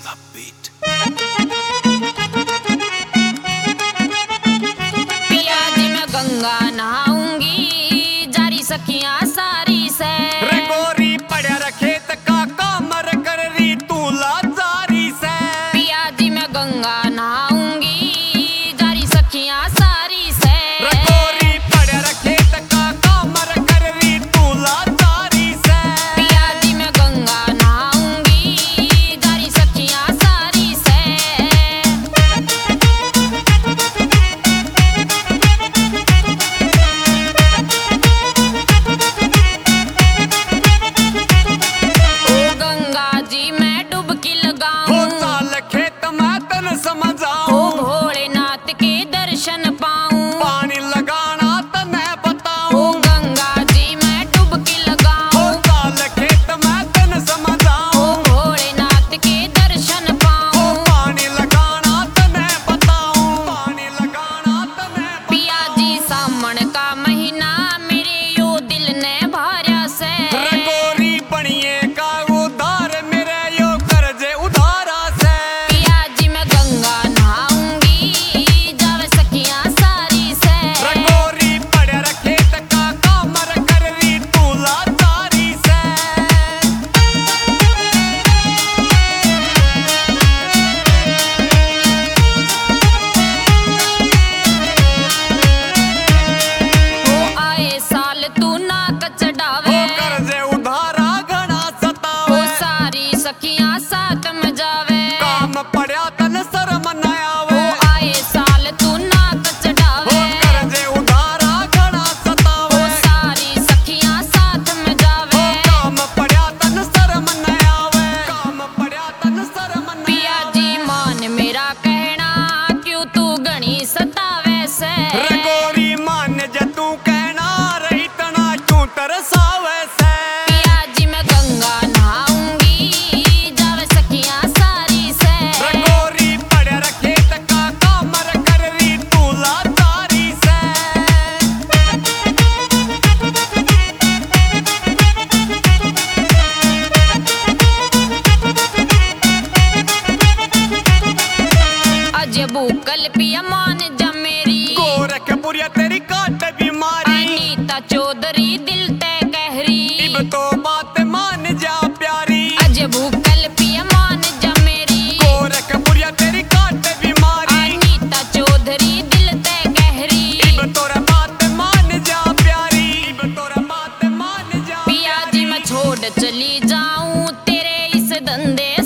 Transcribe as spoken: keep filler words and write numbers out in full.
the beat. पिया जी मैं गंगा नहाऊंगी, जारी सखियां सारी से। रे गोरी पड़या रखे तका कामर कर री तू लाचारी से। पिया जी मैं गंगा नहाऊंगी, जारी सखियां सारी से। रे गोरी पड़या रखे तका कामर कर री तू लाचारी से। पिया जी मैं गंगा नहाऊंगी, जारी सखियां सारी से। ओ गंगा जी मैं डुबकी लगाऊं, हो साल खेत में तन ओ समझाऊं। भोलेनाथ के दर्शन पाऊं। पानी लगाना तने ओ बताऊं। गंगा जी मैं डुबकी हो लगाऊं, साल खेत में तन ओ समझाऊं। भोलेनाथ के दर्शन हो पाऊं। पानी लगाना तने बताऊं। पानी लगाना तने पिया जी सामण का महीना, मेरे यो दिल ने भार्या से। रे गोरी बनिए का उधार मेरे यो कर्जे उधारा से। पिया जी मैं गंगा नहाऊंगी, जावे सखियां सारी से। रे गोरी पड़या रखे तका कामर कर री तू लाचारी से। हो आए साल तू नाक हो चढ़ावे, कर्जे उधारा घना हो सतावे। सारी सखियां साथ में जावे। काम पड़या तन शर्म न हो आवे। आए साल तू नाक हो चढ़ावे, कर्जे उधारा घना हो सतावे। सारी सखियां साथ में हो जावे। काम पड़या तन शर्म न आवे। काम पड़या तन शर्म न पिया जी मान मेरा कहना, क्यों तू घनी सतावे से। रे गोरी मान जे तू कहना रही तना क्यों तरसावे से। पिया जी मैं गंगा नहाऊंगी, जावे सखियां सारी से। रे गोरी पड़या रखे तका कामर कर री तू लाचारी से। अज भूकल पिया मान जा मेरी, गोरखपुरिया तेरी काट बीमारी। अनीता चौधरी दिल ते कहरी। इब तो बात मान जा प्यारी। अज भूकल पिया मान जा मेरी, गोरखपुरिया तेरी काट बीमारी। अनीता चौधरी दिल ते कहरी। इब तोरा बात मान जा प्यारी। इब तोरा बात मान जा पिया जी मैं छोड़ चली जाऊं, तेरे इस धंधे